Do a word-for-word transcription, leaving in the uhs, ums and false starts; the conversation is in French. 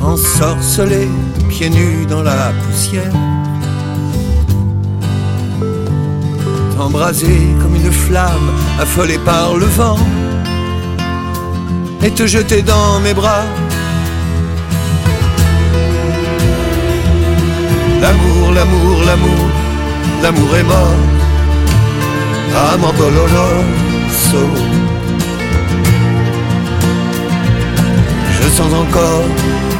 ensorcelé, pieds nus dans la poussière, t'embraser comme une flamme affolée par le vent et te jeter dans mes bras. L'amour, l'amour, l'amour, l'amour est mort. Amor doloroso. Je sens encore